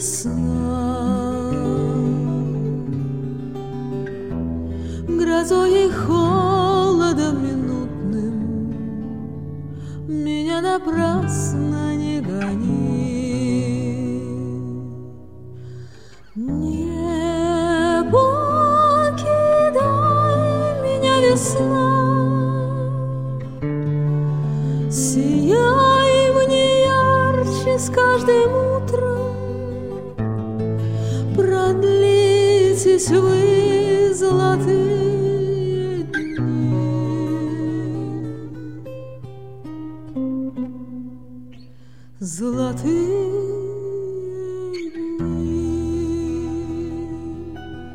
весна, грозой и холодом минутным меня напрасно не гони. Не покидай меня, весна, сияй мне ярче с каждым утром, продлитесь вы, золотые дни, золотые дни.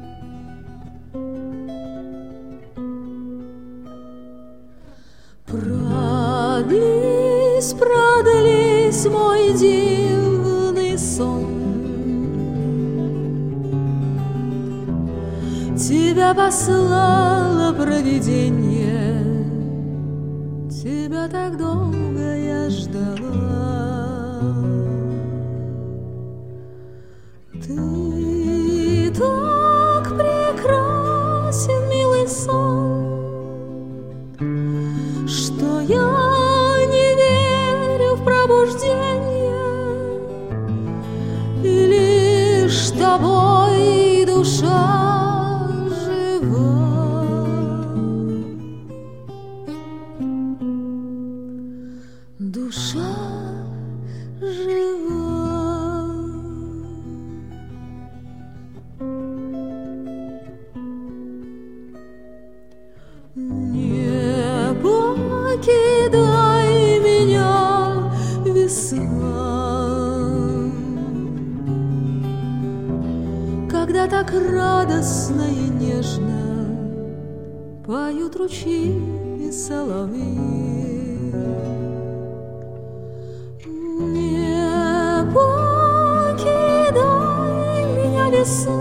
Продлись, продлись мой дивный сон, тебя послало провиденье, тебя так долго я ждала. Ты так прекрасен, милый сон, что я не верю в пробуждение, и лишь тобой душа жива, душа жива. Не покидай меня, весна, когда так радостно и нежно поют ручьи и соловьи. Не покидай меня, весна,